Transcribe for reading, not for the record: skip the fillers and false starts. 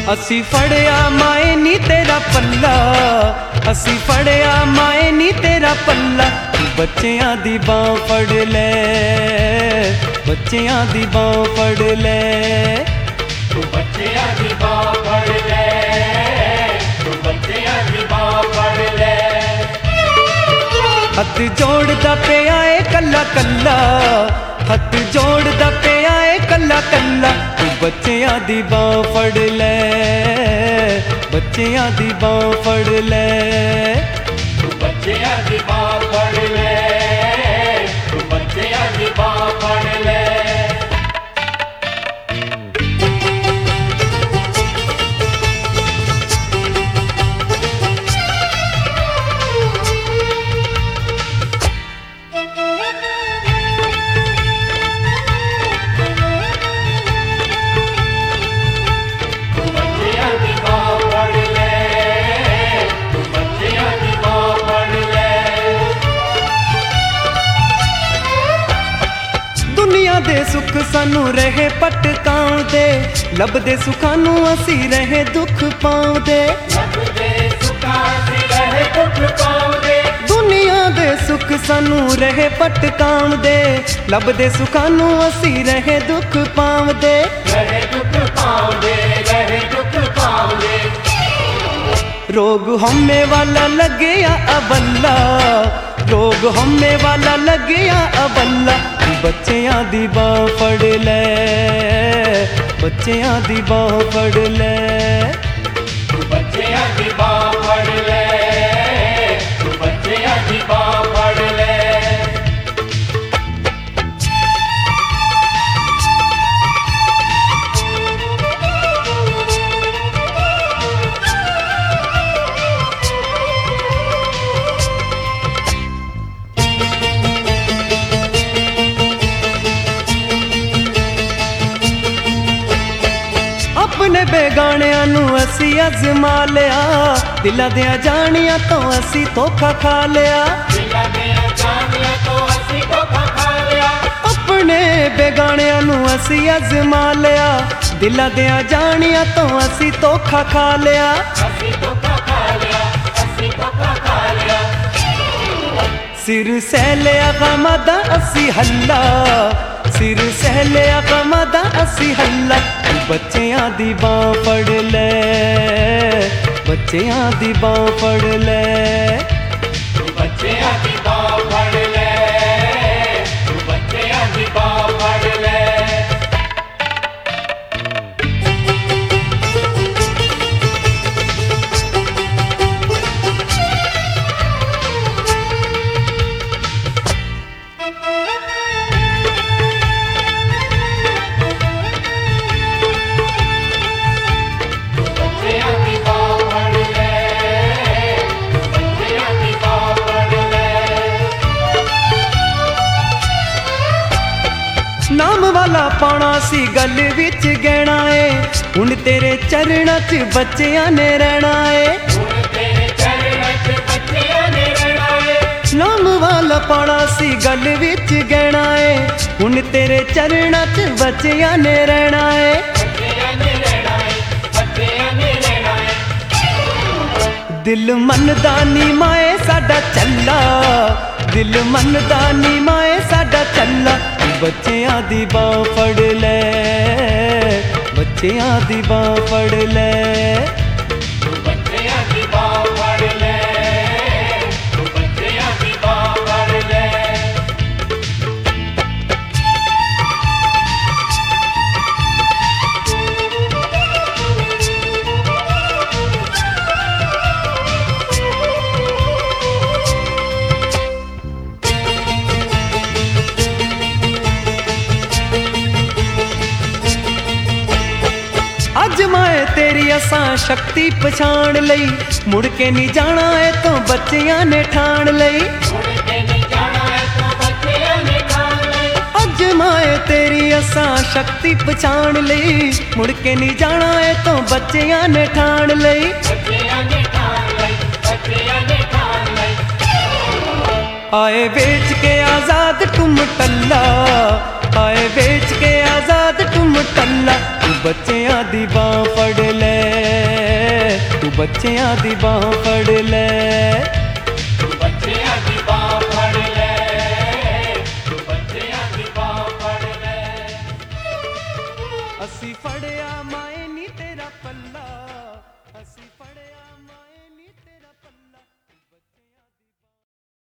ਅਸੀਂ ਫੜਿਆ ਮਾਏ ਨੀ ਤੇਰਾ ਪੱਲਾ, ਅਸੀਂ ਫੜਿਆ ਮਾਏ ਨੀ ਤੇਰਾ ਪੱਲਾ। ਬੱਚਿਆਂ ਦੀ ਬਾਂਹ ਫੜ ਲੈ, ਬੱਚਿਆਂ ਦੀ ਬਾਂਹ ਫੜ ਲੈ, ਤੂੰ ਬੱਚਿਆਂ ਦੀ ਬਾਂਹ ਫੜ ਲੈ, ਤੂੰ ਬੱਚਿਆਂ ਦੀ ਬਾਂਹ ਫੜ ਲੈ। ਹੱਥ ਜੋੜਦਾ ਪਿਆ ਏ ਕੱਲਾ ਕੱਲਾ, ਹੱਥ ਜੋੜਦਾ ਪਿਆ ਏ ਕੱਲਾ ਕੱਲਾ। ਤੂੰ ਬੱਚਿਆਂ ਦੀ ਬਾਂਹ ਫੜ ਲੈ, ਬੱਚਿਆਂ ਦੀ ਬਾਂਹ ਫੜ ਲੈ, ਤੂੰ ਬੱਚਿਆਂ ਦੀ ਬਾਂਹ ਫੜ ਲੈ, ਤੂੰ ਬੱਚਿਆਂ ਦੀ ਬਾਂਹ ਫੜ ਲੈ। ਦੁਨੀਆ ਦੇ ਸੁੱਖ ਸਾਨੂੰ ਰਹੇ ਭਟਕਾਉਂਦੇ, ਲੱਭਦੇ ਸੁੱਖਾਂ ਨੂੰ ਅਸੀਂ ਰਹੇ ਦੁੱਖ ਪਾਉਂਦੇ। ਲੱਭਦੇ ਸੁੱਖਾਂ ਅਸੀਂ ਰਹੇ ਦੁੱਖ ਪਾਉਂਦੇ, ਦੁਨੀਆ ਦੇ ਸੁੱਖ ਸਾਨੂੰ ਰਹੇ ਭਟਕਾਉਂਦੇ, ਲੱਭਦੇ ਸੁੱਖਾਂ ਨੂੰ ਅਸੀਂ ਰਹੇ ਦੁੱਖ ਪਾਉਂਦੇ। ਰਹੇ ਦੁੱਖ ਪਾਉਂਦੇ, ਰਹੇ ਦੁੱਖ ਪਾਉਂਦੇ। ਰੋਗ ਹਉਮੈ ਵਾਲਾ ਲੱਗਿਆ ਅਬੱਲਾ, ਰੋਗ ਹਉਮੈ ਵਾਲਾ ਲੱਗਿਆ ਅਬੱਲਾ। ਬੱਚਿਆਂ ਦੀ ਬਾਂਹ ਫੜ ਲੈ, ਬੱਚਿਆਂ ਦੀ ਬਾਂਹ ਫੜ ਲੈ, ਤੂੰ ਬੱਚਿਆਂ ਦੀ ਬਾਂਹ ਫੜ ਲੈ, ਤੂੰ ਬੱਚਿਆਂ ਦੀ ਬਾਂਹ ਫੜ ਲੈ। ਆਪਣੇ ਬੇਗਾਣਿਆਂ ਨੂੰ ਅਸੀਂ ਅਜ਼ਮਾ ਲਿਆ, ਦਿਲਾਂ ਦੀਆਂ ਜਾਣੀਆਂ ਤੋਂ ਅਸੀਂ ਧੋਖਾ ਖਾ ਲਿਆ। ਦਿਲਾਂ ਦੀਆਂ ਜਾਣੀਆਂ ਤੋਂ ਅਸੀਂ ਧੋਖਾ ਖਾ ਲਿਆ। ਆਪਣੇ ਬੇਗਾਣਿਆਂ ਨੂੰ ਅਸੀਂ ਅਜ਼ਮਾ ਲਿਆ, ਦਿਲਾਂ ਦੀਆਂ ਜਾਣੀਆਂ ਤੋਂ ਅਸੀਂ ਧੋਖਾ ਖਾ ਲਿਆ। ਅਸੀਂ ਧੋਖਾ ਖਾ ਲਿਆ, ਅਸੀਂ ਧੋਖਾ ਖਾ ਲਿਆ। ਸਿਰ ਸਹਿ ਲਿਆ ਗਮਾਂ ਦਾ ਅਸੀਂ ਹੱਲਾ, ਸਿਰ ਸਹਿ ਲਿਆ ਗਮਾਂ ਦਾ ਅਸੀਂ ਹੱਲਾ। ਬੱਚਿਆਂ ਦੀ ਬਾਂਹ ਫੜ ਲੈ, ਬੱਚਿਆਂ ਦੀ ਬਾਂਹ ਫੜ ਲੈ, ਤੂੰ ਬੱਚਿਆਂ ਦੀ ਬਾਂਹ ਫੜ ਲੈ, ਤੂੰ ਬੱਚਿਆਂ ਦੀ ਬਾਂਹ ਫੜ ਲੈ। ਨਾਮ ਵਾਲਾ ਪਾਉਣਾ ਸੀ ਗਲ ਵਿੱਚ ਗਹਿਣਾ ਏ, ਹੁਣ ਤੇਰੇ ਚਰਨਾਂ 'ਚ ਬੱਚਿਆਂ ਨੇ ਰਹਿਣਾ ਏ। ਹੁਣ ਤੇਰੇ ਚਰਨਾਂ 'ਚ ਬੱਚਿਆਂ ਨੇ ਰਹਿਣਾ ਏ। ਨਾਮ ਵਾਲਾ ਪਾਉਣਾ ਸੀ ਗਲ ਵਿੱਚ ਗਹਿਣਾ ਏ, ਹੁਣ ਤੇਰੇ ਚਰਨਾਂ 'ਚ ਬੱਚਿਆਂ ਨੇ ਰਹਿਣਾ ਏ। ਬੱਚਿਆਂ ਨੇ ਰਹਿਣਾ ਏ, ਬੱਚਿਆਂ ਨੇ ਰਹਿਣਾ ਏ। ਦਿਲ ਮੰਨਦਾ ਨੀ ਮਾਏ ਸਾਡਾ ਚੱਲਾ, ਦਿਲ ਮੰਨਦਾ ਨੀ ਮਾਏ ਸਾਡਾ ਚੱਲਾ। ਬੱਚਿਆਂ ਦੀ ਬਾਂਹ ਫੜ ਲੈ, ਬੱਚਿਆਂ ਦੀ ਬਾਂਹ ਫੜ ਲੈ, ਤੂੰ ਬੱਚਿਆਂ ਦੀ ਬਾਂਹ ਫੜ ਲੈ, ਤੂੰ ਬੱਚਿਆਂ ਦੀ ਬਾਂਹ ਫੜ ਲੈ। ਅੱਜ ਮੈਂ ਤੇਰੀ ਅਸਾਂ ਸ਼ਕਤੀ ਪਛਾਣ ਲਈ, ਮੁੜ ਕੇ ਨਹੀਂ ਜਾਣਾ ਏ ਤੋਂ ਬੱਚਿਆਂ ਨੇ ਠਾਣ ਲਈ। ਮੁੜ ਕੇ ਨਹੀਂ ਜਾਣਾ ਏ ਤੋਂ ਬੱਚਿਆਂ ਨੇ ਠਾਣ ਲਈ। ਅੱਜ ਮੈਂ ਤੇਰੀ ਅਸਾਂ ਸ਼ਕਤੀ ਪਛਾਣ ਲਈ, ਮੁੜ ਕੇ ਨਹੀਂ ਜਾਣਾ ਏ ਤੋਂ ਬੱਚਿਆਂ ਨੇ ਠਾਣ ਲਈ। ਬੱਚਿਆਂ ਨੇ ਠਾਣ ਲਈ, ਬੱਚਿਆਂ ਨੇ ਠਾਣ ਲਈ। ਆਏ ਵੇਚ ਕੇ ਆਜ਼ਾਦ ਟੁੰਮ ਟੱਲਾ, ਆਏ ਵੇਚ ਕੇ ਆਜ਼ਾਦ ਟੁੰਮ ਟੱਲਾ। ਬੱਚਿਆਂ ਦੀ ਬਾਂਹ ਫੜ ਲੈ, ਬੱਚਿਆਂ ਦੀ ਬਾਹ ਫੜ ਲੈ।